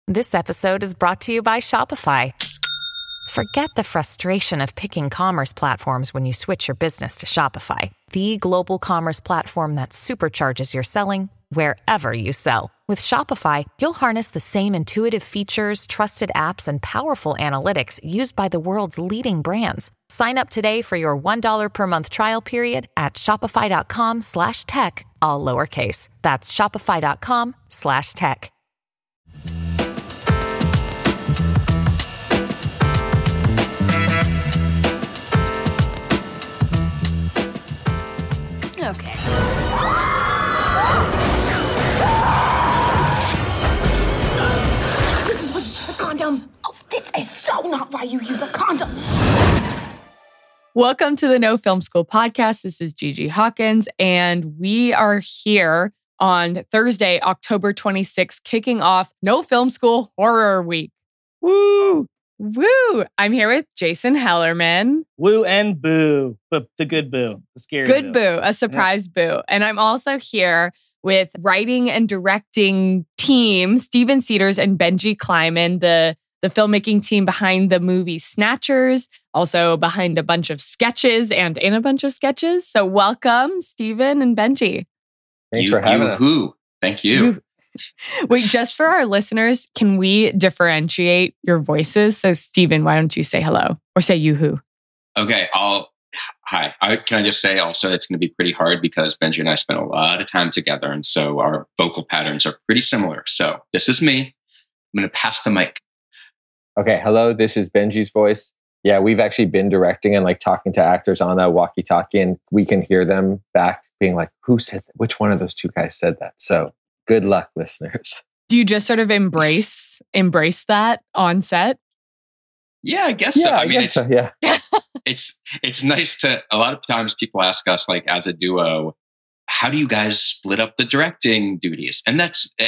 This episode is brought to you by Shopify. Forget the frustration of picking commerce platforms when you switch your business to Shopify, the global commerce platform that supercharges your selling wherever you sell. With Shopify, you'll harness the same intuitive features, trusted apps, and powerful analytics used by the world's leading brands. Sign up today for your $1 per month trial period at shopify.com/tech, all lowercase. That's shopify.com/tech. Okay. This is why you use a condom. Oh, this is so not why you use a condom. Welcome to the No Film School podcast. This is Gigi Hawkins, and we are here on Thursday, October 26th, kicking off No Film School Horror Week. Woo! Woo! I'm here with Jason Hellerman. Woo and boo, but the good boo, the scary Good boo, a surprise boo. And I'm also here with writing and directing team, Steven Cedars and Benji Kleiman, the filmmaking team behind the movie Snatchers, also behind a bunch of sketches and in a bunch of sketches. So welcome, Steven and Benji. Thanks for having us. Thank you. Wait, just for our listeners, can we differentiate your voices? So, Steven, why don't you say hello or say yoo-hoo? Okay, hi. Can I just say also it's going to be pretty hard because Benji and I spent a lot of time together, and so our vocal patterns are pretty similar. So this is me. I'm going to pass the mic. Okay, hello, this is Benji's voice. Yeah, we've actually been directing and like talking to actors on that walkie-talkie, and we can hear them back being like, who said that? Which one of those two guys said that? So good luck, listeners. Do you just sort of embrace that on set? Yeah, I guess so. I mean, guess so, yeah. It's nice to, a lot of times people ask us, like, as a duo, how do you guys split up the directing duties? And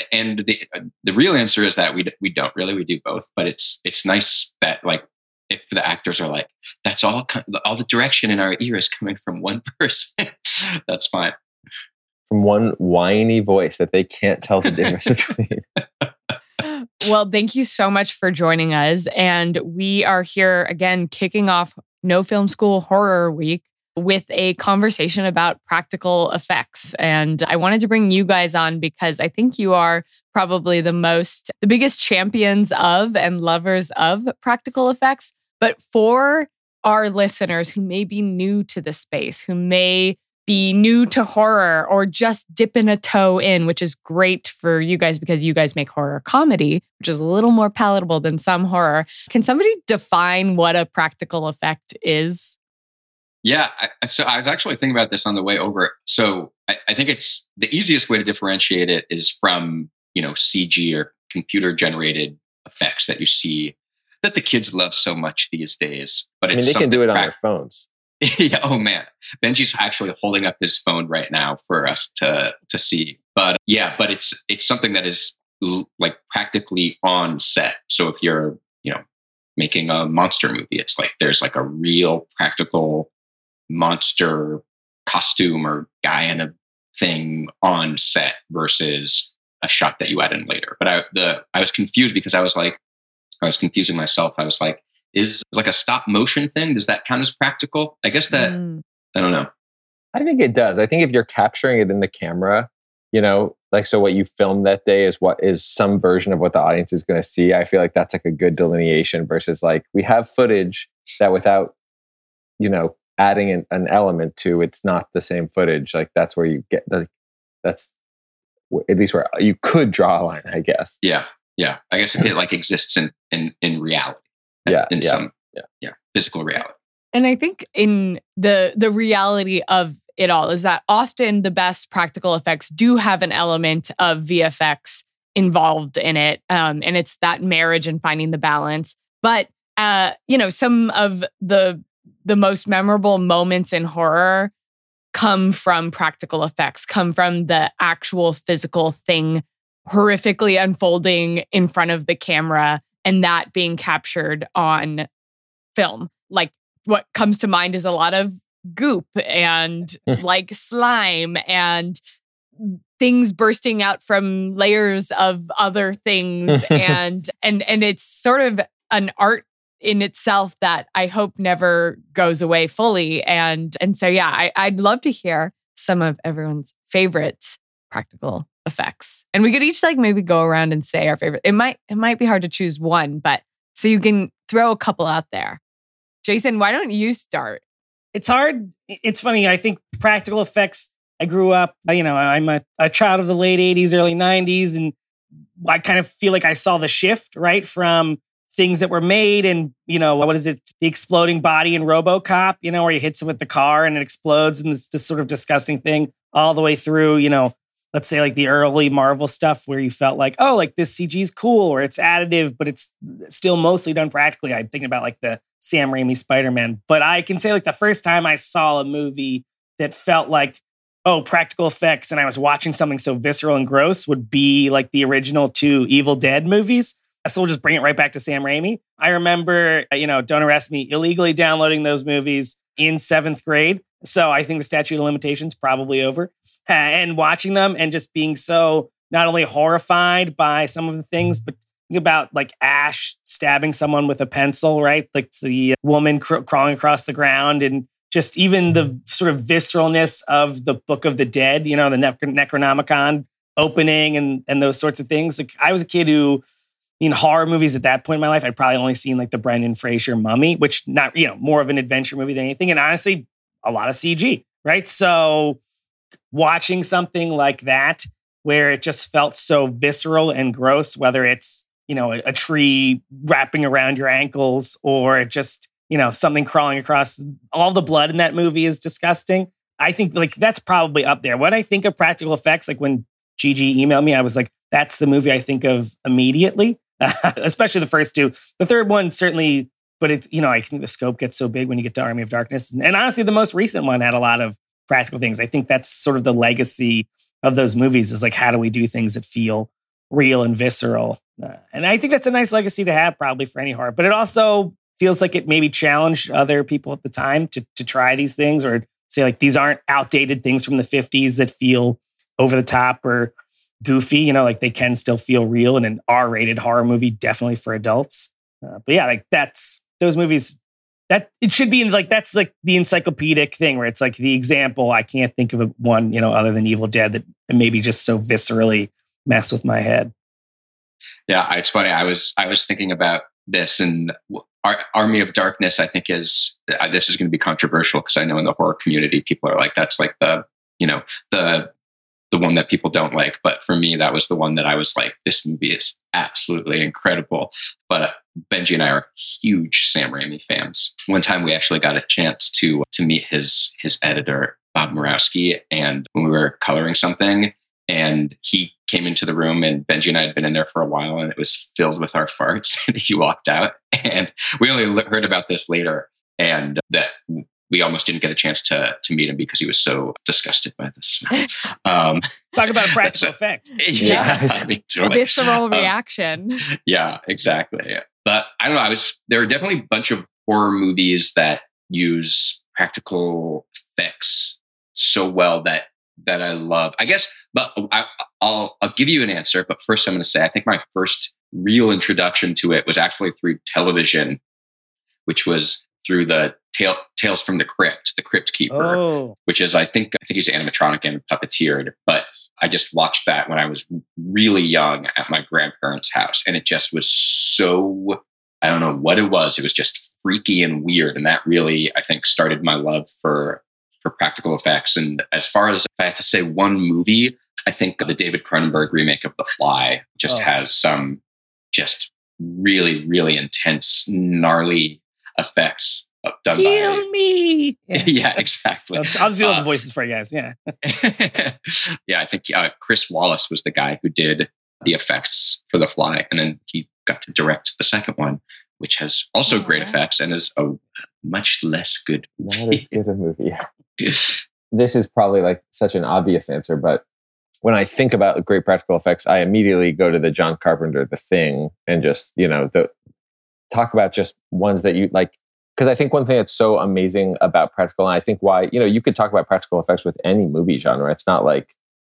the real answer is that we don't really, we do both, but it's nice that, like, if the actors are like, that's all the direction in our ear is coming from one person, that's fine. From one whiny voice that they can't tell the difference between. Well, thank you so much for joining us. And we are here again, kicking off No Film School Horror Week with a conversation about practical effects. And I wanted to bring you guys on because I think you are probably the biggest champions of and lovers of practical effects. But for our listeners who may be new to the space, who may be new to horror or just dipping a toe in, which is great for you guys because you guys make horror comedy, which is a little more palatable than some horror. Can somebody define what a practical effect is? Yeah, so I was actually thinking about this on the way over. So I think it's the easiest way to differentiate it is from, CG or computer generated effects that you see that the kids love so much these days. But they can do it on their phones. Yeah. Oh man, Benji's actually holding up his phone right now for us to see. But but it's something that is like practically on set. So if you're making a monster movie, it's like there's like a real practical monster costume or guy in a thing on set versus a shot that you add in later. But I was confused because I was confusing myself. I was like, is like a stop motion thing, does that count as practical? I guess that, I don't know. I think it does. I think if you're capturing it in the camera, so what you filmed that day is what is some version of what the audience is going to see. I feel like that's like a good delineation versus like we have footage that without, adding an element to, it's not the same footage. Like that's where you get that's at least where you could draw a line, I guess. Yeah. Yeah. I guess if it like exists in reality. Some physical reality. And I think in the reality of it all is that often the best practical effects do have an element of VFX involved in it. And it's that marriage and finding the balance. But, some of the most memorable moments in horror come from practical effects, come from the actual physical thing horrifically unfolding in front of the camera and that being captured on film. Like what comes to mind is a lot of goop and like slime and things bursting out from layers of other things, and it's sort of an art in itself that I hope never goes away fully. And so yeah, I'd love to hear some of everyone's favorite practical effects, and we could each like maybe go around and say our favorite. It might be hard to choose one, but so you can throw a couple out there. Jason, why don't you start? It's hard. It's funny. I think practical effects, I grew up, I'm a child of the late 80s, early 90s. And I kind of feel like I saw the shift, right? From things that were made and, what is it? The exploding body in RoboCop, where he hits it with the car and it explodes and it's this sort of disgusting thing all the way through, let's say like the early Marvel stuff where you felt like, oh, like this CG is cool or it's additive, but it's still mostly done practically. I'm thinking about like the Sam Raimi Spider-Man. But I can say like the first time I saw a movie that felt like, oh, practical effects, and I was watching something so visceral and gross would be like the original 2 Evil Dead movies. So we'll just bring it right back to Sam Raimi. I remember, don't arrest me, illegally downloading those movies in 7th grade. So I think the statute of limitations probably over. And watching them and just being so not only horrified by some of the things, but think about like Ash stabbing someone with a pencil, right? Like the woman crawling across the ground, and just even the sort of visceralness of the Book of the Dead, the Necronomicon opening and those sorts of things. Like I was a kid who, in horror movies at that point in my life, I'd probably only seen like the Brendan Fraser Mummy, which not, more of an adventure movie than anything. And honestly, a lot of CG, right? So watching something like that, where it just felt so visceral and gross, whether it's, a tree wrapping around your ankles or just, something crawling across, all the blood in that movie is disgusting. I think like that's probably up there. When I think of practical effects, like when Gigi emailed me, I was like, that's the movie I think of immediately, especially the first 2. The third one certainly, but it's, I think the scope gets so big when you get to Army of Darkness. And honestly, the most recent one had a lot of practical things. I think that's sort of the legacy of those movies, is like, how do we do things that feel real and visceral? And I think that's a nice legacy to have probably for any horror, but it also feels like it maybe challenged other people at the time to try these things, or say like, these aren't outdated things from the 50s that feel over the top or goofy, like they can still feel real in an R-rated horror movie, definitely for adults. But yeah, like that's those movies. That it should be like, that's like the encyclopedic thing where it's like the example. I can't think of one, other than Evil Dead that maybe just so viscerally mess with my head. Yeah, it's funny. I was thinking about this, and Army of Darkness, I think this is going to be controversial because I know in the horror community, people are like, that's like the one that people don't like. But for me, that was the one that I was like, this movie is absolutely incredible. But Benji and I are huge Sam Raimi fans. One time we actually got a chance to meet his editor, Bob Murawski, and when we were coloring something, and he came into the room, and Benji and I had been in there for a while, and it was filled with our farts, and he walked out. And we only heard about this later, and that we almost didn't get a chance to meet him because he was so disgusted by the smell. Talk about a practical effect. Yeah. I mean, totally. Visceral reaction. Yeah, exactly. But I don't know. There are definitely a bunch of horror movies that use practical effects so well that I love, I guess. But I'll give you an answer. But first, I'm going to say I think my first real introduction to it was actually through television, which was through the Tales from the Crypt Keeper, which is I think he's animatronic and puppeteered. But I just watched that when I was really young at my grandparents' house, and it just was so, I don't know what it was. It was just freaky and weird, and that really, I think, started my love for practical effects. And as far as if I had to say one movie, I think the David Cronenberg remake of The Fly just has some just really, really intense, gnarly effects done Kill me. Yeah, exactly. I'll just do all the voices for you guys. Yeah. Yeah, I think Chris Wallace was the guy who did the effects for The Fly. And then he got to direct the second one, which has also great effects and is a much less good movie. Not as good a movie. This is probably like such an obvious answer, but when I think about great practical effects, I immediately go to the John Carpenter, The Thing, and just, talk about just ones that you like. Because I think one thing that's so amazing about practical, and I think why, you could talk about practical effects with any movie genre. It's not like,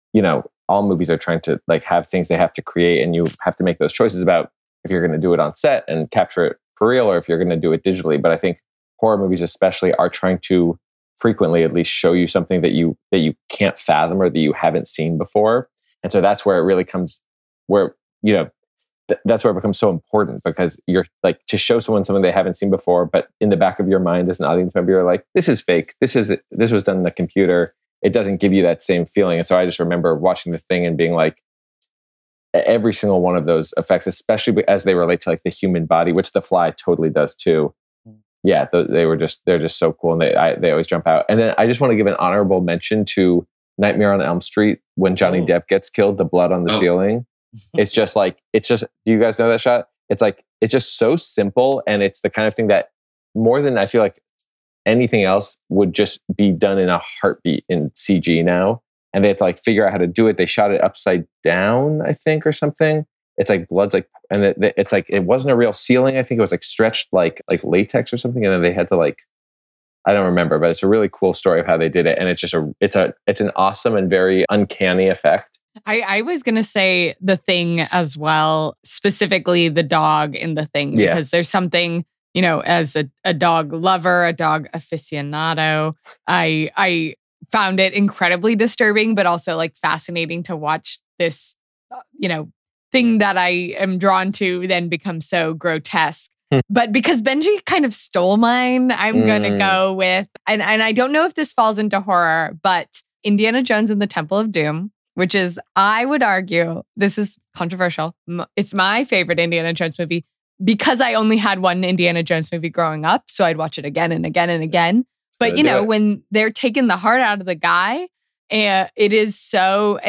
all movies are trying to like have things they have to create, and you have to make those choices about if you're going to do it on set and capture it for real, or if you're going to do it digitally. But I think horror movies especially are trying to frequently at least show you something that you can't fathom or that you haven't seen before. And so that's where it really comes, where, that's where it becomes so important, because you're like, to show someone something they haven't seen before, but in the back of your mind as an audience member, you're like, this is fake. This was done in the computer. It doesn't give you that same feeling. And so I just remember watching The Thing and being like, every single one of those effects, especially as they relate to like the human body, which The Fly totally does too. Yeah, they're just so cool, and they always jump out. And then I just want to give an honorable mention to Nightmare on Elm Street when Johnny Depp gets killed, the blood on the ceiling. It's just, do you guys know that shot? It's like, it's just so simple, and it's the kind of thing that more than I feel like anything else would just be done in a heartbeat in CG now. And they have to like figure out how to do it. They shot it upside down, I think, or something. It's like blood's like, and it's like, it wasn't a real ceiling. I think it was like stretched like latex or something. And then they had to like, I don't remember, but it's a really cool story of how they did it. And it's just it's an awesome and very uncanny effect. I was going to say The Thing as well, specifically the dog in The Thing, because there's something, as a dog lover, a dog aficionado, I found it incredibly disturbing, but also like fascinating to watch this, thing that I am drawn to then become so grotesque. But because Benji kind of stole mine, I'm going to go with, and I don't know if this falls into horror, but Indiana Jones and the Temple of Doom, which is, I would argue, this is controversial, it's my favorite Indiana Jones movie because I only had one Indiana Jones movie growing up, so I'd watch it again and again and again. But when they're taking the heart out of the guy, it is so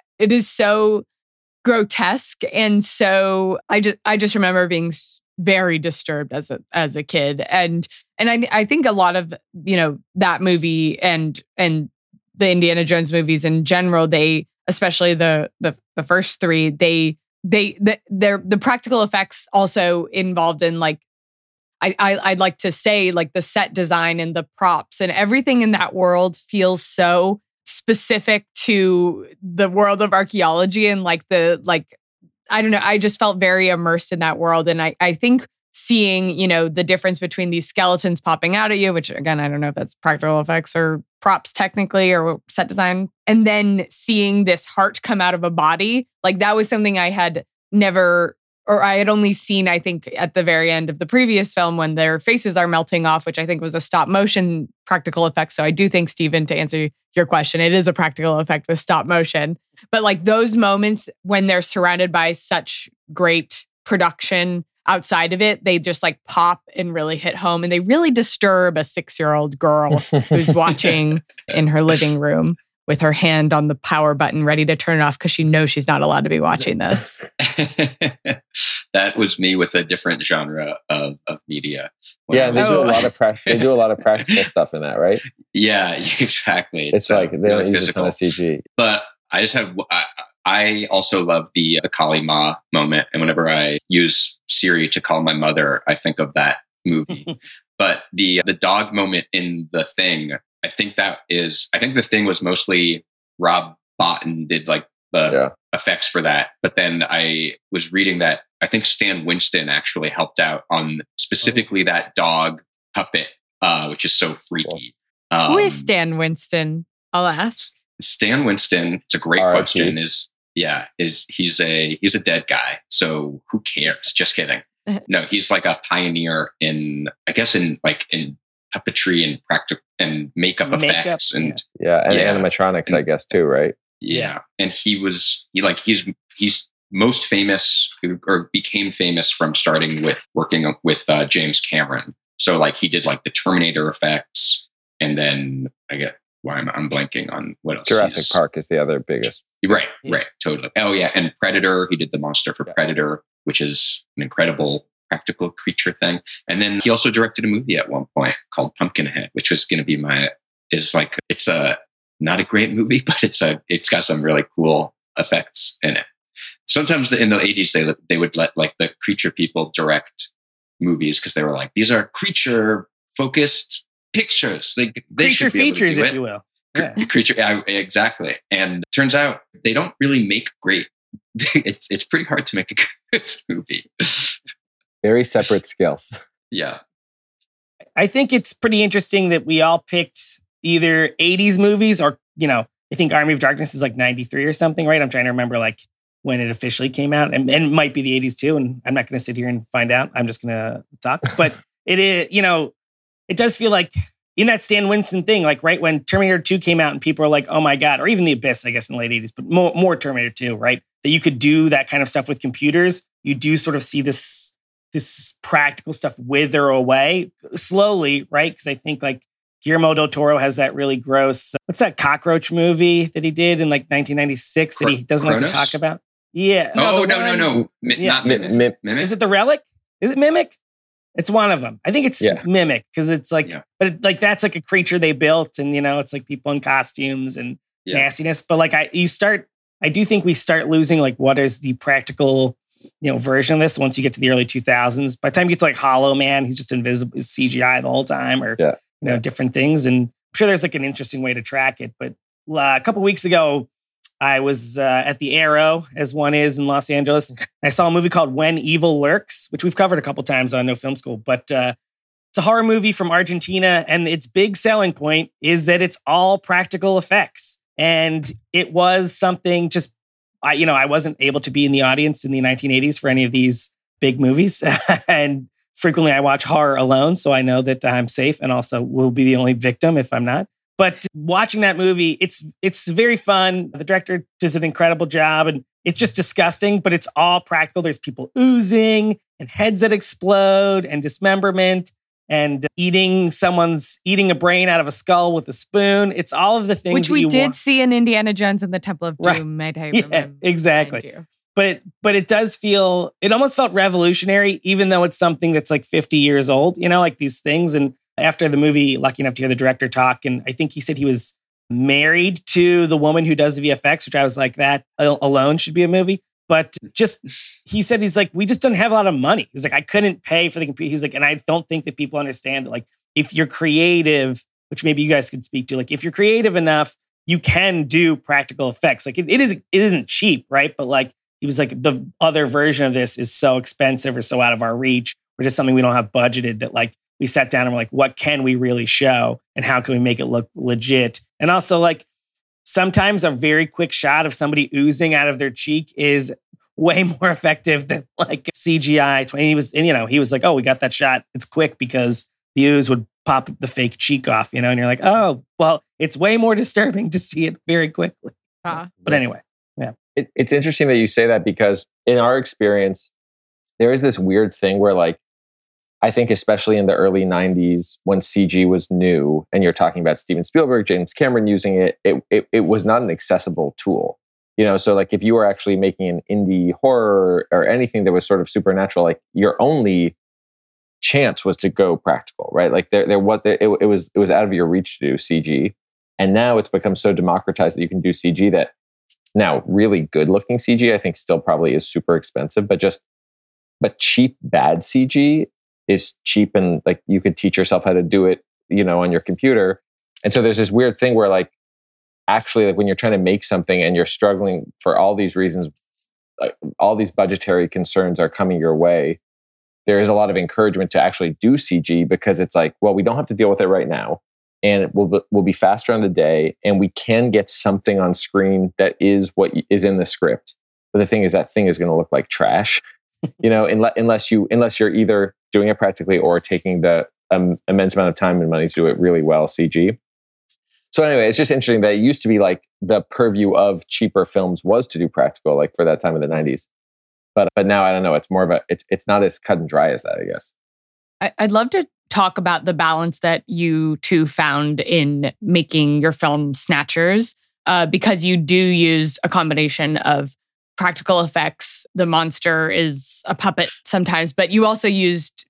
grotesque, and so I just remember being very disturbed as a kid, and I think a lot of that movie and the Indiana Jones movies in general, they, especially the first three, the practical effects also involved in like, I'd like to say like the set design and the props and everything in that world feels so specific to the world of archaeology, and I don't know, I just felt very immersed in that world. And I think seeing, the difference between these skeletons popping out at you, which again, I don't know if that's practical effects or props technically or set design, and then seeing this heart come out of a body, like that was something I had never, or I had only seen, I think, at the very end of the previous film when their faces are melting off, which I think was a stop motion practical effect. So I do think, Stephen, to answer your question, it is a practical effect with stop motion. But like those moments when they're surrounded by such great production outside of it, they just like pop and really hit home, and they really disturb a 6-year-old girl who's watching in her living room with her hand on the power button, ready to turn it off because she knows she's not allowed to be watching this. That was me with a different genre of media. Yeah, they do a lot of practical stuff in that, right? Yeah, exactly. It's like they don't use a ton of CG. But I just have. I also love the Kali Ma moment, and whenever I use Siri to call my mother, I think of that movie. But the dog moment in The Thing, I think The Thing was mostly Rob Bottin did like the effects for that. But then I was reading that I think Stan Winston actually helped out on specifically that dog puppet, which is so freaky. Who is Stan Winston? I'll ask. Stan Winston, it's a great question, he's a dead guy. So who cares? Just kidding. No, he's like a pioneer in puppetry and practical and makeup effects and animatronics, I guess too, right? Yeah. And he's most famous or became famous from starting with working with James Cameron. So like he did like the Terminator effects, and then I get why I'm blanking on what else. Jurassic Park is the other biggest. Right, totally. Oh yeah, and Predator. He did the monster for Predator, which is an incredible practical creature thing. And then he also directed a movie at one point called Pumpkinhead, which was going to be it's not a great movie, but it's got some really cool effects in it. Sometimes in the 80s they would let like the creature people direct movies because they were like, these are creature focused pictures. They creature should be able to features, do if you will. creature. Yeah, exactly. And turns out they don't really make great. It's pretty hard to make a good movie. Very separate skills. Yeah. I think it's pretty interesting that we all picked either 80s movies or, I think Army of Darkness is like 93 or something, right? I'm trying to remember like when it officially came out, and it might be the 80s too. And I'm not going to sit here and find out. I'm just going to talk. But it is, it does feel like in that Stan Winston thing, like right when Terminator 2 came out and people are like, oh my God, or even The Abyss, I guess in the late 80s, but more Terminator 2, right? That you could do that kind of stuff with computers. You do sort of see this practical stuff wither away slowly, right? Because I think like Guillermo del Toro has that really gross, what's that cockroach movie that he did in like 1996 that he doesn't like to talk about? Yeah. No. Yeah. Not Mimic. Is it The Relic? Is it Mimic? It's one of them. I think it's Mimic because it's like, but that's like a creature they built and, it's like people in costumes and nastiness. But like I do think we start losing like what is the practical version of this once you get to the early 2000s. By the time you get to like Hollow Man, he's just invisible, he's CGI the whole time, or different things. And I'm sure there's like an interesting way to track it. But a couple weeks ago, I was at the Arrow, as one is in Los Angeles. I saw a movie called When Evil Lurks, which we've covered a couple times on No Film School. But it's a horror movie from Argentina, and its big selling point is that it's all practical effects. And it was something just. I wasn't able to be in the audience in the 1980s for any of these big movies. And frequently I watch horror alone, so I know that I'm safe and also will be the only victim if I'm not. But watching that movie, it's very fun. The director does an incredible job, and it's just disgusting, but it's all practical. There's people oozing and heads that explode and dismemberment and eating a brain out of a skull with a spoon. It's all of the things which we did see in Indiana Jones and the Temple of Doom. Right. Exactly. But it does feel, it almost felt revolutionary, even though it's something that's like 50 years old, like these things. And after the movie, lucky enough to hear the director talk, and I think he said he was married to the woman who does the VFX, which I was like, that alone should be a movie. But he said, he's like, we just don't have a lot of money. He's like, I couldn't pay for the computer. He's like, and I don't think that people understand that, like, if you're creative, which maybe you guys could speak to, like, if you're creative enough, you can do practical effects. Like, it isn't cheap, right? But like, he was like, the other version of this is so expensive or so out of our reach, or just something we don't have budgeted, that like, we sat down and we're like, what can we really show? And how can we make it look legit? And also, like, sometimes a very quick shot of somebody oozing out of their cheek is way more effective than like CGI. He was like, oh, we got that shot. It's quick because the ooze would pop the fake cheek off, and you're like, oh, well, it's way more disturbing to see it very quickly. But anyway, yeah. It's interesting that you say that, because in our experience, there is this weird thing where, like, I think especially in the early 90s when CG was new, and you're talking about Steven Spielberg, James Cameron using it, it was not an accessible tool. So like if you were actually making an indie horror or anything that was sort of supernatural, like your only chance was to go practical, right? Like it was out of your reach to do CG. And now it's become so democratized that you can do CG that now really good looking CG, I think still probably is super expensive, but cheap, bad CG is cheap, and like you could teach yourself how to do it, on your computer. And so there's this weird thing where, like, actually, like when you're trying to make something and you're struggling for all these reasons, like all these budgetary concerns are coming your way, there is a lot of encouragement to actually do CG, because it's like, well, we don't have to deal with it right now, and it will be faster on the day, and we can get something on screen that is what is in the script. But the thing is, that thing is going to look like trash. Unless you're either doing it practically or taking the immense amount of time and money to do it really well CG. So anyway, it's just interesting that it used to be like the purview of cheaper films was to do practical, like for that time in the 90s. But now I don't know. It's more of it's not as cut and dry as that, I guess. I'd love to talk about the balance that you two found in making your film Snatchers, because you do use a combination of practical effects. The monster is a puppet sometimes, but you also used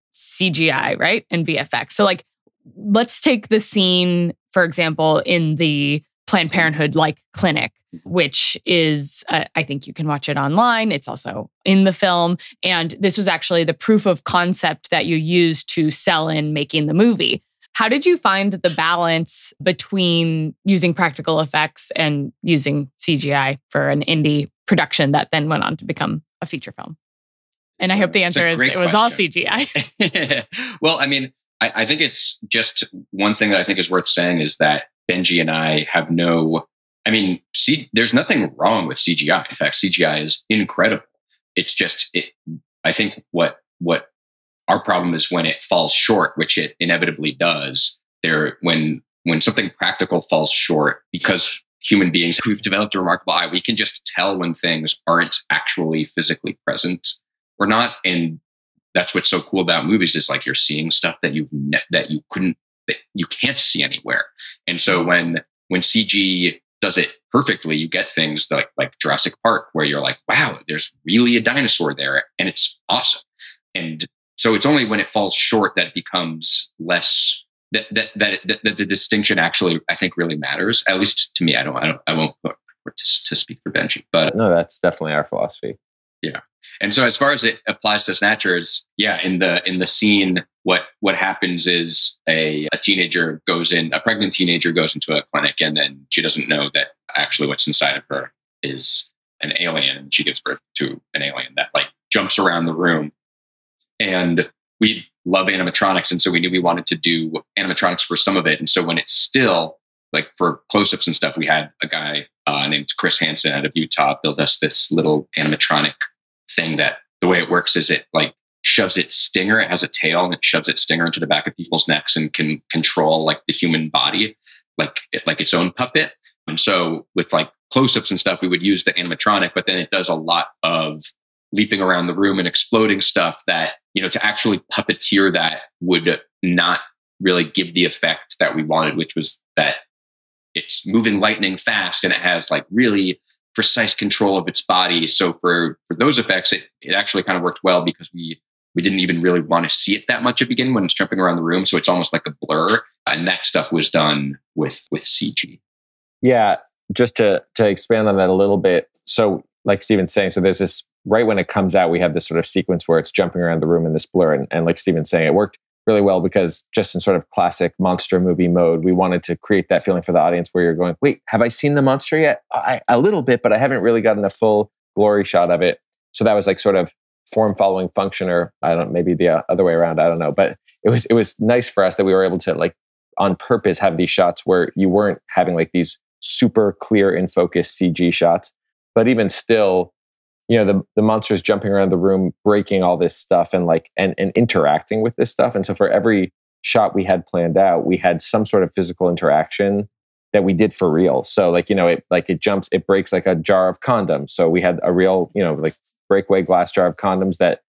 CGI, right? And VFX. So like, let's take the scene, for example, in the Planned Parenthood clinic, which is, I think you can watch it online. It's also in the film. And this was actually the proof of concept that you used to sell in making the movie. How did you find the balance between using practical effects and using CGI for an indie production that then went on to become a feature film? And I hope the answer is it was all CGI. Well, I mean, I think it's just one thing that I think is worth saying is that Benji and I have there's nothing wrong with CGI. In fact, CGI is incredible. It's just, I think what our problem is when it falls short, which it inevitably does. When something practical falls short, because human beings, we've developed a remarkable eye. We can just tell when things aren't actually physically present or not. And that's what's so cool about movies is like you're seeing stuff that you can't see anywhere. And so when CG does it perfectly, you get things like Jurassic Park, where you're like, wow, there's really a dinosaur there, and it's awesome. And so it's only when it falls short that it becomes less that the distinction actually, I think, really matters. At least to me. I won't to speak for Benji, but no, that's definitely our philosophy. Yeah. And so as far as it applies to Snatchers, in the scene, what happens is a pregnant teenager goes into a clinic, and then she doesn't know that actually what's inside of her is an alien, and she gives birth to an alien that like jumps around the room. And we love animatronics, and so we knew we wanted to do animatronics for some of it. And so when it's still, like for close-ups and stuff, we had a guy named Chris Hansen out of Utah build us this little animatronic thing that the way it works is it like shoves its stinger. It has a tail, and it shoves its stinger into the back of people's necks and can control like the human body, like its own puppet. And so with like close-ups and stuff, we would use the animatronic, but then it does a lot of leaping around the room and exploding stuff that, to actually puppeteer that would not really give the effect that we wanted, which was that it's moving lightning fast and it has like really precise control of its body. So for those effects, it actually kind of worked well because we didn't even really want to see it that much at the beginning when it's jumping around the room. So it's almost like a blur. And that stuff was done with CG. Yeah, just to expand on that a little bit. So like Steven's saying, so there's this, right when it comes out, we have this sort of sequence where it's jumping around the room in this blur. And like Steven's saying, it worked really well because just in sort of classic monster movie mode, we wanted to create that feeling for the audience where you're going, wait, have I seen the monster yet? A little bit, but I haven't really gotten a full glory shot of it. So that was like sort of form following function, or maybe the other way around. I don't know. But it was nice for us that we were able to like on purpose have these shots where you weren't having like these super clear in focus CG shots, but even still, the monsters jumping around the room, breaking all this stuff and interacting with this stuff. And so for every shot we had planned out, we had some sort of physical interaction that we did for real. So it breaks like a jar of condoms. So we had a real, like breakaway glass jar of condoms that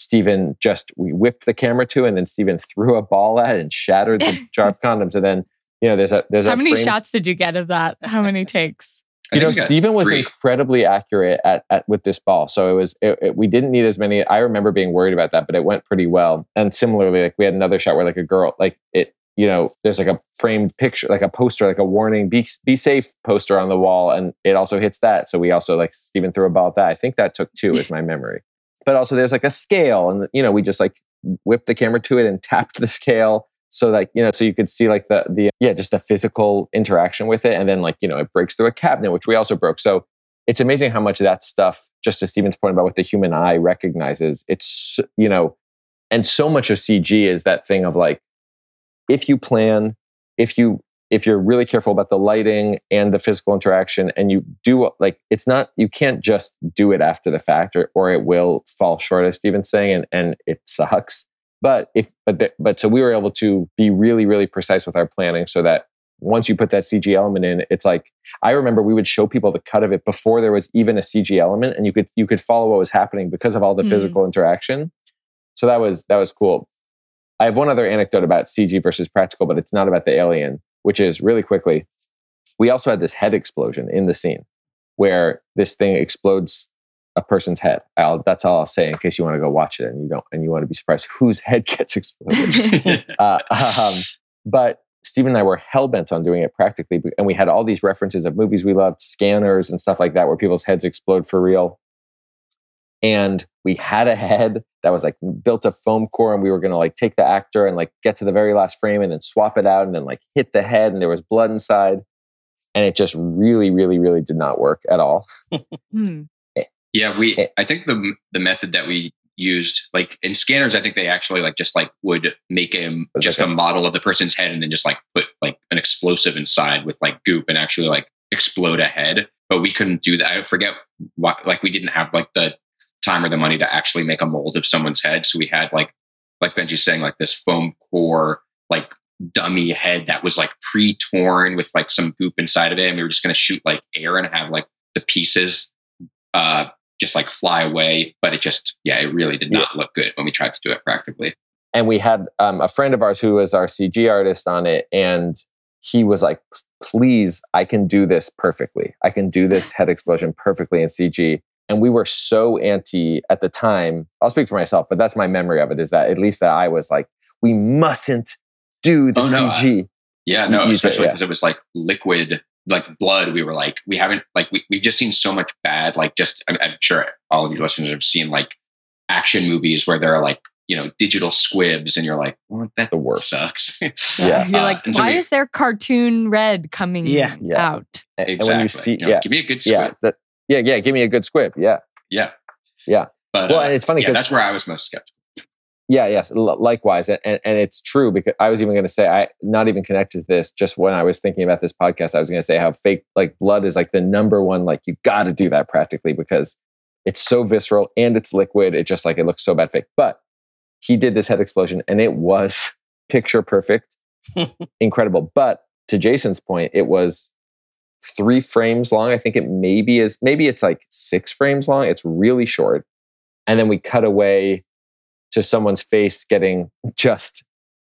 we whipped the camera to, and then Steven threw a ball at and shattered the jar of condoms. And then, there's how many shots did you get of that? How many takes? Steven was incredibly accurate at with this ball. So we didn't need as many. I remember being worried about that, but it went pretty well. And similarly, like we had another shot where like a girl, like it, there's like a framed picture, like a poster, like a warning, be safe poster on the wall. And it also hits that. So we also like Steven threw a ball at that. I think that took 2 is my memory. But also there's like a scale, and we just like whipped the camera to it and tapped the scale. So like, so you could see like just the physical interaction with it. And then like, it breaks through a cabinet, which we also broke. So it's amazing how much of that stuff, just to Steven's point about what the human eye recognizes, it's, and so much of CG is that thing of like, if you plan, if you're really careful about the lighting and the physical interaction, and you do like, you can't just do it after the fact or it will fall short, as Steven's saying, and it sucks. But so we were able to be really, really precise with our planning so that once you put that CG element in, it's like, I remember we would show people the cut of it before there was even a CG element, and you could follow what was happening because of all the physical interaction. So that was cool. I have one other anecdote about CG versus practical, but it's not about the alien, which is really quickly. We also had this head explosion in the scene where this thing explodes a person's head. That's all I'll say in case you want to go watch it and you want to be surprised whose head gets exploded. But Steven and I were hell-bent on doing it practically, and we had all these references of movies we loved, Scanners and stuff like that, where people's heads explode for real. And we had a head that was like built of foam core, and we were going to like take the actor and like get to the very last frame and then swap it out and then like hit the head, and there was blood inside. And it just really, really, really did not work at all. Yeah, I think the method that we used, like in scanners, I think they actually like just like would make a model of the person's head and then just like put like an explosive inside with like goop and actually like explode a head. But we couldn't do that. I forget why, like we didn't have like the time or the money to actually make a mold of someone's head. So we had like Benji's saying, like this foam core, like dummy head that was like pre-torn with like some goop inside of it. And we were just going to shoot like air and have like the pieces just like fly away. But it really did not look good when we tried to do it practically. And we had a friend of ours who was our CG artist on it. And he was like, please, I can do this perfectly. I can do this head explosion perfectly in CG. And we were so anti at the time. I'll speak for myself, but that's my memory of it, is that at least that I was like, we mustn't do the CG. Especially because it was like liquid, like blood. We were like, we haven't, like, we've just seen so much bad, like just, I'm sure all of you listeners have seen like action movies where there are like, digital squibs and you're like, well, that the worst sucks. You're like, why is there cartoon red coming out? Exactly. And when you see, give me a good squib. Give me a good squib. Yeah. But and it's funny because that's where I was most skeptical. Yes, likewise. And it's true, because I was even going to say, I not even connected to this, just when I was thinking about this podcast, I was going to say how fake, like blood is like the number one, like you got to do that practically because it's so visceral and it's liquid. It just like, it looks so bad fake. But he did this head explosion and it was picture perfect, incredible. But to Jason's point, it was 3 frames long. I think maybe it's like 6 frames long. It's really short. And then we cut away to someone's face getting just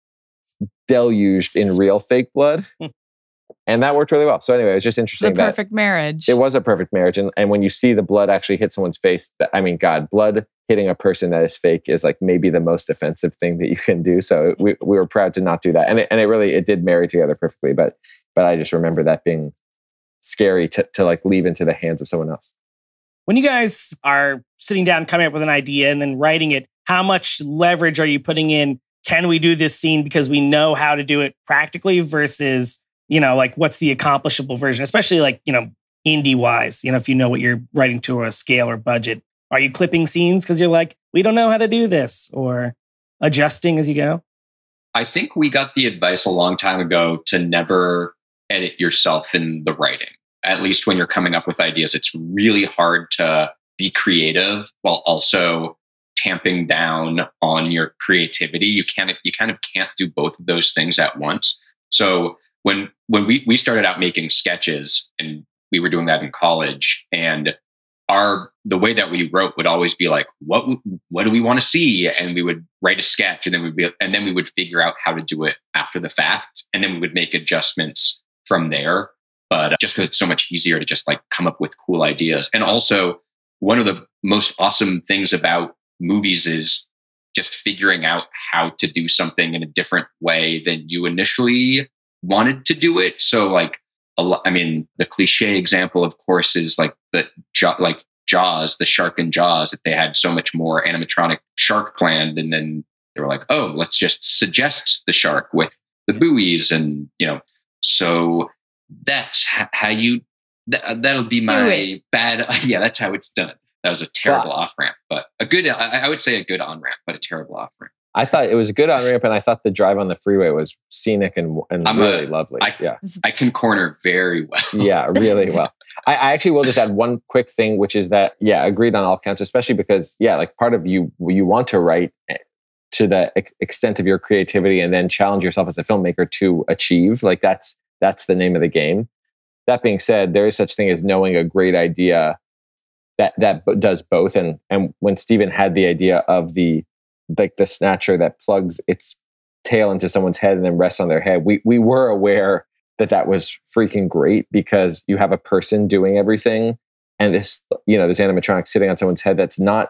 deluged in real fake blood. And that worked really well. So anyway, it was just interesting. The perfect marriage. It was a perfect marriage. And when you see the blood actually hit someone's face, blood hitting a person that is fake is like maybe the most offensive thing that you can do. So we were proud to not do that. And it did marry together perfectly. But I just remember that being scary to like leave into the hands of someone else. When you guys are sitting down, coming up with an idea and then writing it, how much leverage are you putting in? Can we do this scene because we know how to do it practically versus, like what's the accomplishable version, especially like, indie wise, if you know what you're writing to a scale or budget. Are you clipping scenes because you're like, we don't know how to do this, or adjusting as you go? I think we got the advice a long time ago to never edit yourself in the writing. At least when you're coming up with ideas, it's really hard to be creative while also tamping down on your creativity. You kind of can't do both of those things at once. So when we started out making sketches, and we were doing that in college, and the way that we wrote would always be like, what do we want to see? And we would write a sketch, and then we would figure out how to do it after the fact, and then we would make adjustments from there. But just because it's so much easier to just like come up with cool ideas. And also, one of the most awesome things about movies is just figuring out how to do something in a different way than you initially wanted to do it. So like, the cliche example, of course, is like Jaws, the shark in Jaws, that they had so much more animatronic shark planned. And then they were like, oh, let's just suggest the shark with the buoys. And, so that's how that'll be my bad. Yeah, that's how it's done. That was a terrible off-ramp, but I would say a good on-ramp, but a terrible off-ramp. I thought it was a good on-ramp, and I thought the drive on the freeway was scenic and really lovely. I can corner very well. Yeah, really well. I actually will just add one quick thing, which is that, agreed on all counts, especially because, like part of you want to write to the extent of your creativity and then challenge yourself as a filmmaker to achieve. Like that's the name of the game. That being said, there is such thing as knowing a great idea that does both. And when Steven had the idea of the snatcher that plugs its tail into someone's head and then rests on their head, we were aware that was freaking great, because you have a person doing everything, and this animatronic sitting on someone's head that's not,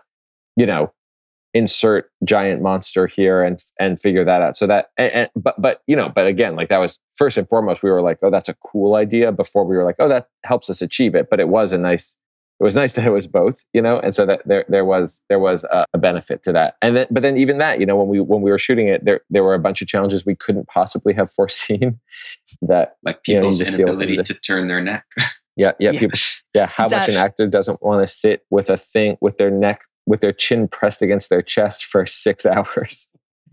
insert giant monster here and figure that out. So that, but again, like that was first and foremost, we were like, oh, that's a cool idea, before we were like, oh, that helps us achieve it. But it was a nice it was nice that it was both, and so that there was a benefit to that. And then, but then even that, when we were shooting it, there were a bunch of challenges we couldn't possibly have foreseen. That like people's inability to turn their neck. Yeah. People, how much an actor doesn't want to sit with a thing with their neck, with their chin pressed against their chest for 6 hours.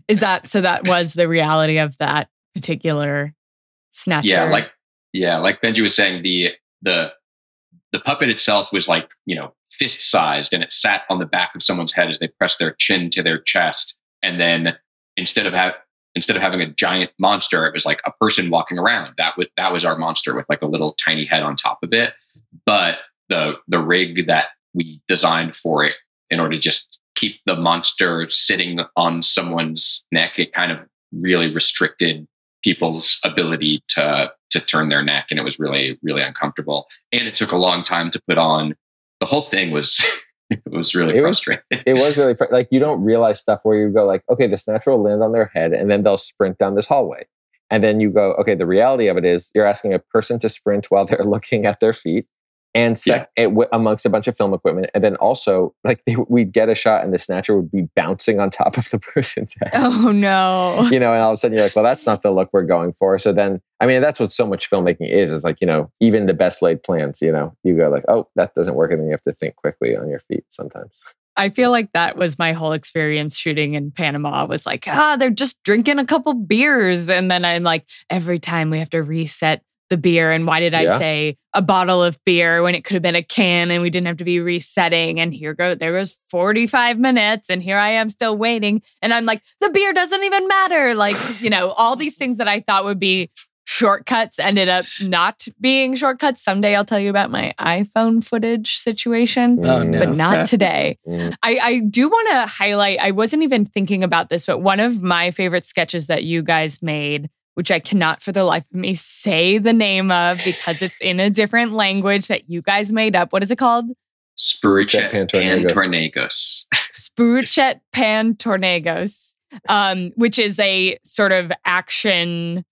So that was the reality of that particular Snatcher. Yeah, like Benji was saying, the puppet itself was like, fist sized, and it sat on the back of someone's head as they pressed their chin to their chest. And then instead of having a giant monster, it was like a person walking around. That was our monster with like a little tiny head on top of it. But the rig that we designed for it, in order to just keep the monster sitting on someone's neck, it kind of really restricted people's ability to turn their neck, and it was really, really uncomfortable. And it took a long time to put on. The whole thing was it was really frustrating. It was really like, you don't realize stuff where you go like, okay, the Snatcher will land on their head and then they'll sprint down this hallway, and then you go, okay, the reality of it is you're asking a person to sprint while they're looking at their feet, and amongst a bunch of film equipment. And then also, like, we'd get a shot and the Snatcher would be bouncing on top of the person's head. Oh, no. And all of a sudden you're like, well, that's not the look we're going for. So then, that's what so much filmmaking is like, even the best laid plans, you go like, oh, that doesn't work. And then you have to think quickly on your feet sometimes. I feel like that was my whole experience shooting in Panama, was like, they're just drinking a couple beers. And then I'm like, every time we have to reset the beer, and why did I say a bottle of beer when it could have been a can, and we didn't have to be resetting? And there goes 45 minutes, and here I am still waiting, and I'm like, the beer doesn't even matter. Like, all these things that I thought would be shortcuts ended up not being shortcuts. Someday I'll tell you about my iPhone footage situation, but not today. I do want to highlight, I wasn't even thinking about this, but one of my favorite sketches that you guys made, which I cannot for the life of me say the name of because it's in a different language that you guys made up. What is it called? Spruchet Pantornegos. Spruchet Pantornegos, which is a sort of action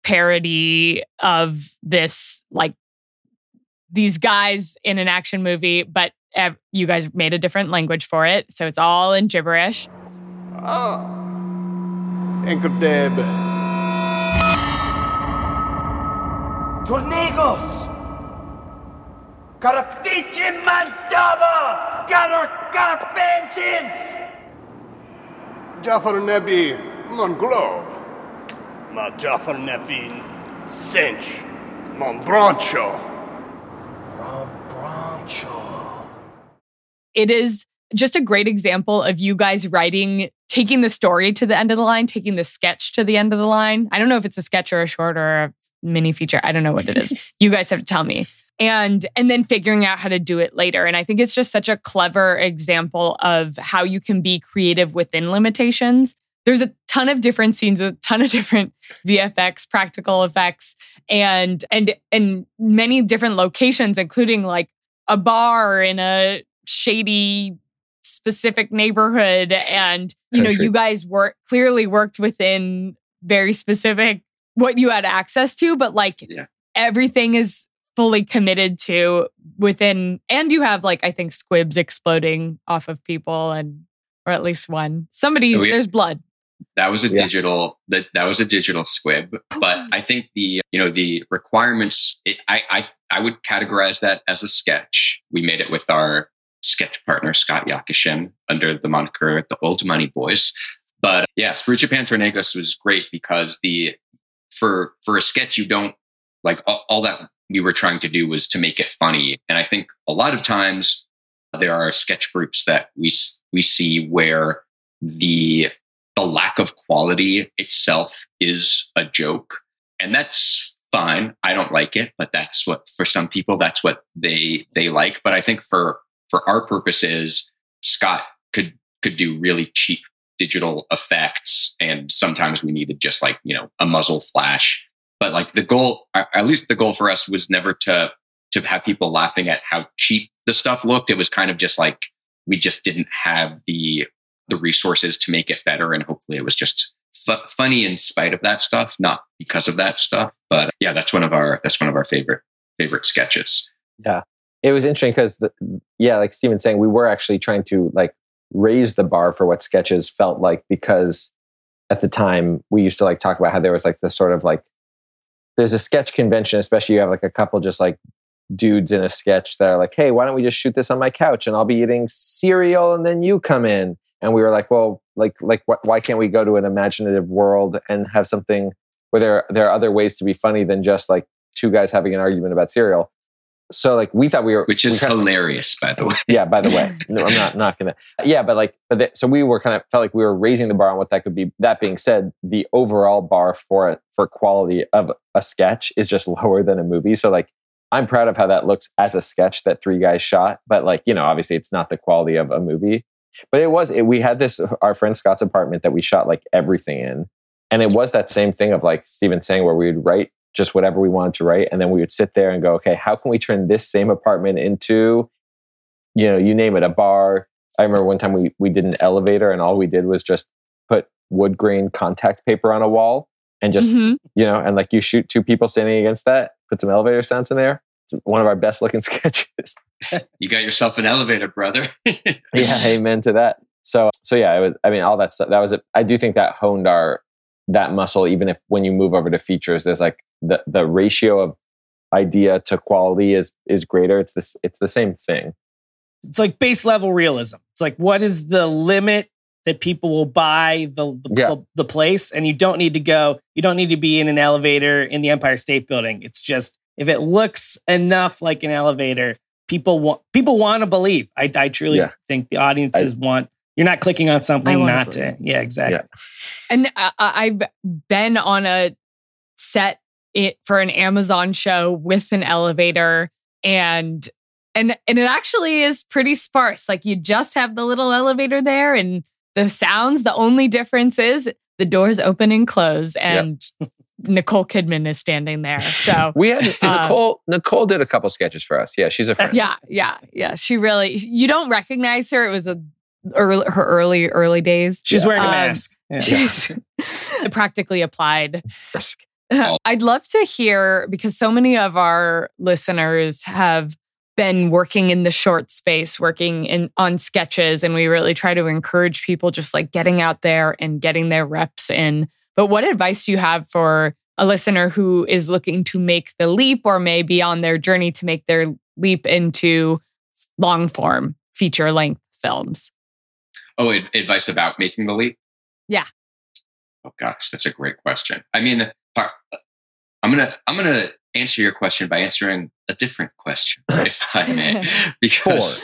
parody of this, like, these guys in an action movie, but you guys made a different language for it. So it's all in gibberish. Enkodeb. Tornegos! Karafici Mandava! Karafanchins! Jafar Nebi Monglob. Ma Jafar Nebi Cinch Montbrancho. It is just a great example of you guys taking the story to the end of the line, taking the sketch to the end of the line. I don't know if it's a sketch or a short or a mini feature. I don't know what it is. You guys have to tell me. And then figuring out how to do it later. And I think it's just such a clever example of how you can be creative within limitations. There's a ton of different scenes, a ton of different VFX, practical effects, and many different locations, including like a bar in a shady specific neighborhood. And, you guys clearly worked within very specific what you had access to, but everything is fully committed to within, and you have I think squibs exploding off of people, or at least one. There's blood. That was a digital squib, but I think the requirements, I would categorize that as a sketch. We made it with our sketch partner Scott Yakishin under the moniker the Old Money Boys. But Spruchet Pantornegos was great because for a sketch, you don't all that we were trying to do was to make it funny. And I think a lot of times there are sketch groups that we see where the lack of quality itself is a joke, and that's fine. I don't like it, but that's what, for some people, that's what they like. But I think for our purposes, Scott could do really cheap digital effects, and sometimes we needed just a muzzle flash. But the goal, at least the goal for us, was never to have people laughing at how cheap the stuff looked. It was kind of just we just didn't have the resources to make it better, and hopefully it was just funny in spite of that stuff, not because of that stuff. But that's one of our favorite sketches. Yeah. it was interesting because, like Steven's saying, we were actually trying to like raise the bar for what sketches felt like, because at the time we used to like talk about how there was like this sort of like, there's a sketch convention, especially you have like a couple just like dudes in a sketch that are like, hey, why don't we just shoot this on my couch and I'll be eating cereal and then you come in. And we were like, well, why can't we go to an imaginative world and have something where there are other ways to be funny than just like two guys having an argument about cereal? So like we thought we were, which is hilarious, by the way. Yeah, by the way, no, I'm not gonna. Yeah, so we were kind of felt like we were raising the bar on what that could be. That being said, the overall bar for quality of a sketch is just lower than a movie. So like I'm proud of how that looks as a sketch that three guys shot, but like, you know, obviously it's not the quality of a movie. But we had this, our friend Scott's apartment that we shot like everything in. And it was that same thing of like Steven saying, where we would write just whatever we wanted to write. And then we would sit there and go, okay, how can we turn this same apartment into, you know, you name it, a bar. I remember one time we did an elevator and all we did was just put wood grain contact paper on a wall and just, you know, and like you shoot two people standing against that, put some elevator sounds in there. It's one of our best looking sketches. You got yourself an elevator, brother. Yeah, amen to that. So yeah, it was, I mean, all that stuff, that was it. I do think that honed that muscle, even if when you move over to features, there's like the ratio of idea to quality is greater. It's the same thing. It's like base level realism. It's like, what is the limit that people will buy the place? And you don't need to be in an elevator in the Empire State Building. It's just, if it looks enough like an elevator, people want to believe. I truly think the audiences want. You're not clicking on something not to. Yeah, exactly. Yeah. And I've been on a set for an Amazon show with an elevator, and it actually is pretty sparse. Like you just have the little elevator there, and the sounds. The only difference is the doors open and close, and Nicole Kidman is standing there. So we had Nicole did a couple sketches for us. Yeah, she's a friend. Yeah. She really, you don't recognize her. It was her early days. She's wearing a mask. Yeah. She's practically applied. I'd love to hear, because so many of our listeners have been working in the short space, working on sketches, and we really try to encourage people just like getting out there and getting their reps in. But what advice do you have for a listener who is looking to make the leap, or maybe on their journey to make their leap into long form feature length films? Oh, advice about making the leap? Yeah. Oh gosh, that's a great question. I mean, I'm gonna answer your question by answering a different question, if I may. Because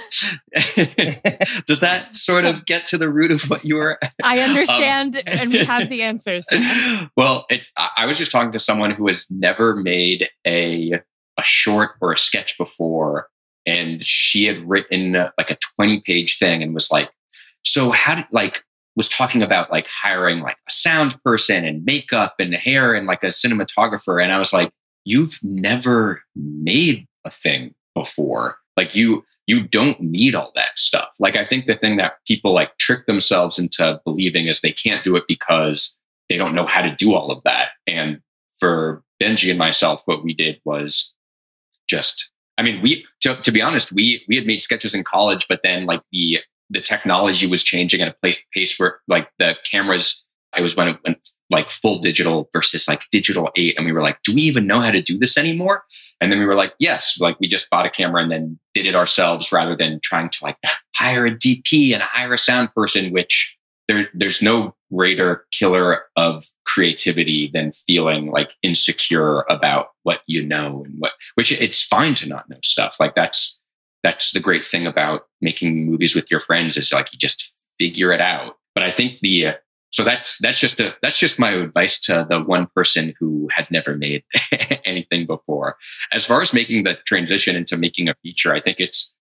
does that sort of get to the root of what you were? I understand, and we have the answers. Well, I was just talking to someone who has never made a short or a sketch before, and she had written like a 20-page thing, and was like, so was talking about like hiring like a sound person and makeup and hair and like a cinematographer. And I was like, you've never made a thing before. Like you don't need all that stuff. Like, I think the thing that people like trick themselves into believing is they can't do it because they don't know how to do all of that. And for Benji and myself, what we did was just, I mean, to be honest, we had made sketches in college, but then like the technology was changing at a pace where like the cameras, it was when it went like full digital versus like digital 8. And we were like, do we even know how to do this anymore? And then we were like, yes, like we just bought a camera and then did it ourselves rather than trying to like hire a DP and hire a sound person, which there's no greater killer of creativity than feeling like insecure about what you know, and which it's fine to not know stuff. Like that's the great thing about making movies with your friends, is like you just figure it out. But I think so that's just my advice to the one person who had never made anything before. As far as making the transition into making a feature, I think it's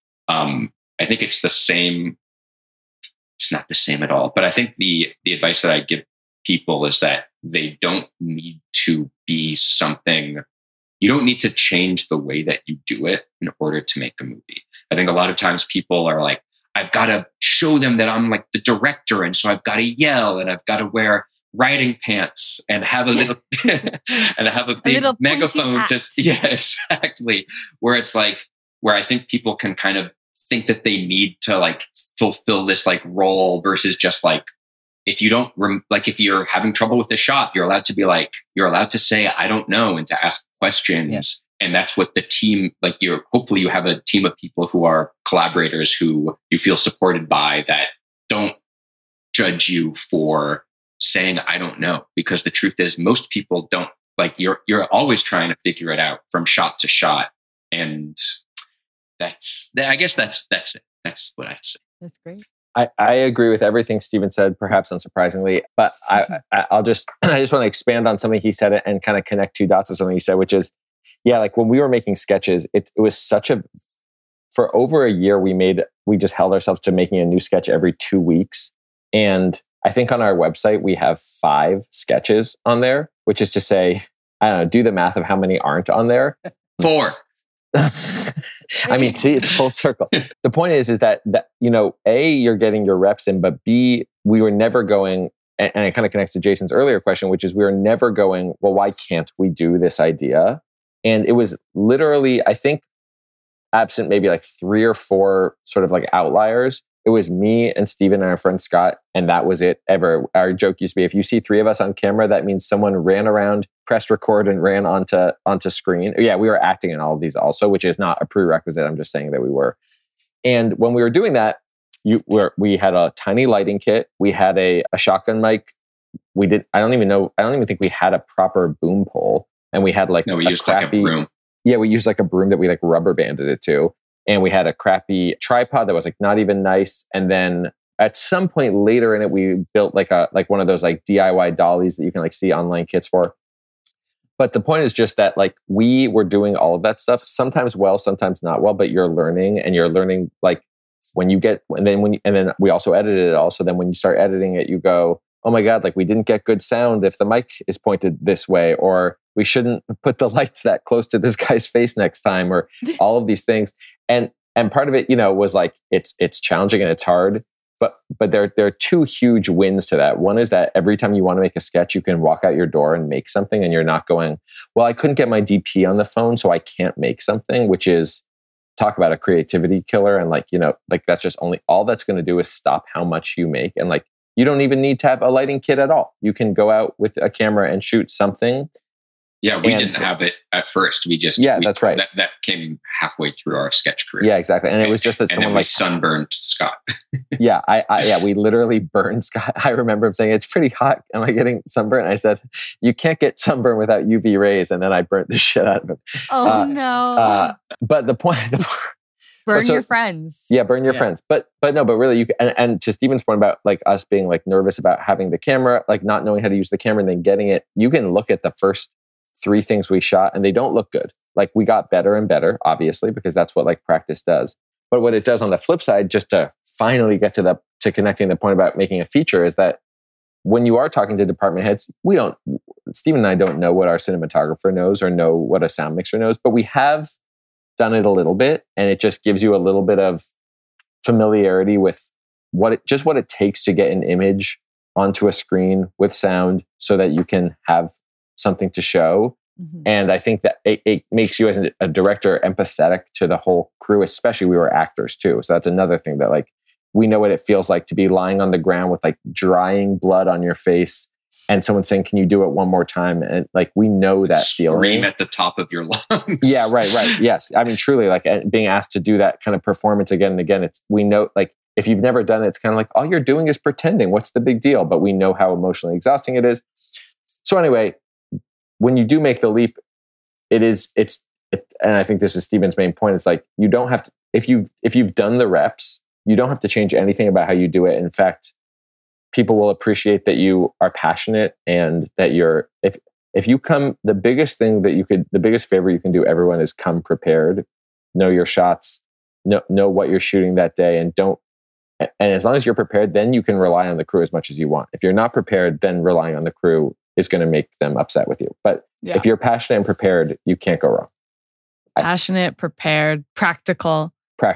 the same. It's not the same at all. But I think the advice that I give people is that they don't need to be something. You don't need to change the way that you do it in order to make a movie. I think a lot of times people are like, I've got to show them that I'm like the director. And so I've got to yell and I've got to wear riding pants and have a little, and have a big megaphone to, yeah, exactly. Where it's like, where I think people can kind of think that they need to like fulfill this like role versus just like, if you don't if you're having trouble with the shot, you're allowed to say, I don't know, and to ask questions. Yeah. And that's what the team, like hopefully you have a team of people who are collaborators who you feel supported by, that don't judge you for saying, I don't know, because the truth is most people don't, like you're always trying to figure it out from shot to shot. And I guess that's it. That's what I'd say. That's great. I agree with everything Steven said, perhaps unsurprisingly, but I just want to expand on something he said and kind of connect two dots of something he said, which is, yeah, like when we were making sketches, it was for over a year, we just held ourselves to making a new sketch every 2 weeks. And I think on our website, we have 5 sketches on there, which is to say, I don't know, do the math of how many aren't on there. 4. I mean, see, it's full circle. The point is that, A, you're getting your reps in, but B, we were never going, and it kind of connects to Jason's earlier question, which is we were never going, well, why can't we do this idea? And it was literally, I think, absent maybe like 3 or 4 sort of like outliers, it was me and Steven and our friend Scott, and that was it ever. Our joke used to be, if you see 3 of us on camera, that means someone ran around, pressed record, and ran onto screen. Yeah, we were acting in all of these also, which is not a prerequisite. I'm just saying that we were. And when we were doing that, we had a tiny lighting kit. We had a shotgun mic. I don't even think we had a proper boom pole. And we had like we used like a broom. Yeah, we used like a broom that we like rubber banded it to. And we had a crappy tripod that was like not even nice. And then at some point later in it, we built like one of those like DIY dollies that you can like see online kits for. But the point is just that like we were doing all of that stuff, sometimes well, sometimes not well, but you're learning like when you get, and then we also edited it all. So then when you start editing it, you go, oh my God, like we didn't get good sound if the mic is pointed this way, or we shouldn't put the lights that close to this guy's face next time, or all of these things. And part of it, was like, it's challenging and it's hard, but there are 2 huge wins to that. One is that every time you want to make a sketch, you can walk out your door and make something, and you're not going, well, I couldn't get my DP on the phone, so I can't make something, which is, talk about a creativity killer. And like, that's just all that's going to do is stop how much you make. And like, you don't even need to have a lighting kit at all. You can go out with a camera and shoot something. Yeah, we didn't have it at first. That's right. That came halfway through our sketch career. Yeah, exactly. And it was just that someone like sunburned Scott. Yeah, we literally burned Scott. I remember him saying, "It's pretty hot. Am I getting sunburned?" I said, "You can't get sunburned without UV rays." And then I burnt the shit out of him. Oh no! But the point. Burn your friends. Yeah, burn your friends. But really, you can, and to Steven's point about like us being like nervous about having the camera, like not knowing how to use the camera and then getting it. You can look at the first 3 things we shot and they don't look good. Like we got better and better, obviously, because that's what like practice does. But what it does on the flip side, just to finally get to connecting the point about making a feature, is that when you are talking to department heads, Steven and I don't know what our cinematographer knows or know what a sound mixer knows, but we have done it a little bit, and it just gives you a little bit of familiarity with what it takes to get an image onto a screen with sound so that you can have something to show. Mm-hmm. And I think that it makes you as a director empathetic to the whole crew, especially we were actors too. So that's another thing that like, we know what it feels like to be lying on the ground with like drying blood on your face and someone saying, can you do it one more time? And like, we know that feeling. Scream at the top of your lungs. Yeah, right. Yes. I mean, truly, like being asked to do that kind of performance again and again, we know, like, if you've never done it, it's kind of like, all you're doing is pretending. What's the big deal? But we know how emotionally exhausting it is. So anyway, when you do make the leap, and I think this is Steven's main point. It's like, you don't have to, if you've done the reps, you don't have to change anything about how you do it. In fact, people will appreciate that you are passionate and that if you come, the biggest favor you can do everyone is come prepared, know your shots, know what you're shooting that day, and as long as you're prepared, then you can rely on the crew as much as you want. If you're not prepared, then relying on the crew is going to make them upset with you. But if you're passionate and prepared, you can't go wrong. Passionate, prepared, practical.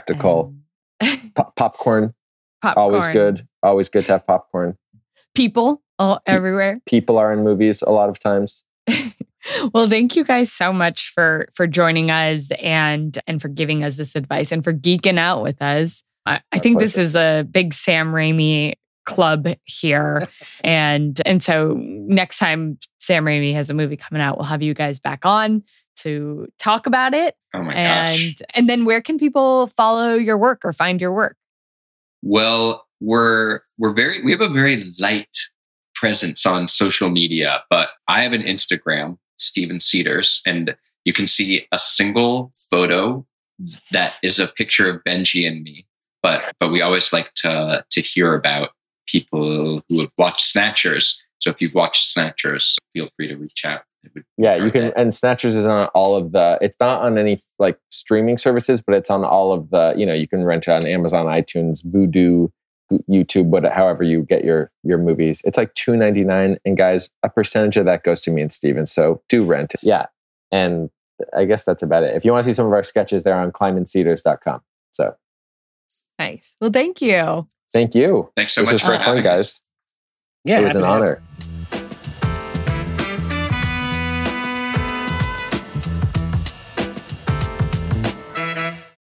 Popcorn. Always good. Always good to have popcorn. People everywhere. People are in movies a lot of times. Well, thank you guys so much for joining us and for giving us this advice and for geeking out with us. I think this is a big Sam Raimi club here. and so next time Sam Raimi has a movie coming out, we'll have you guys back on to talk about it. Oh my gosh. And then where can people follow your work or find your work? Well, we have a very light presence on social media, but I have an Instagram, Steven Cedars, and you can see a single photo that is a picture of Benji and me. But we always like to hear about people who have watched Snatchers. So if you've watched Snatchers, feel free to reach out. Yeah, you can. And Snatchers is on all of the. It's not on any like streaming services, but it's on all of the. You can rent it on Amazon, iTunes, Vudu, YouTube, however you get your movies. It's like $2.99, and guys, a percentage of that goes to me and Steven. So do rent it. Yeah, and I guess that's about it. If you want to see some of our sketches, they're on climbandcedars.com. So nice. Well, thank you. Thank you. Thanks so much for having fun, guys. Yeah, it was an honor.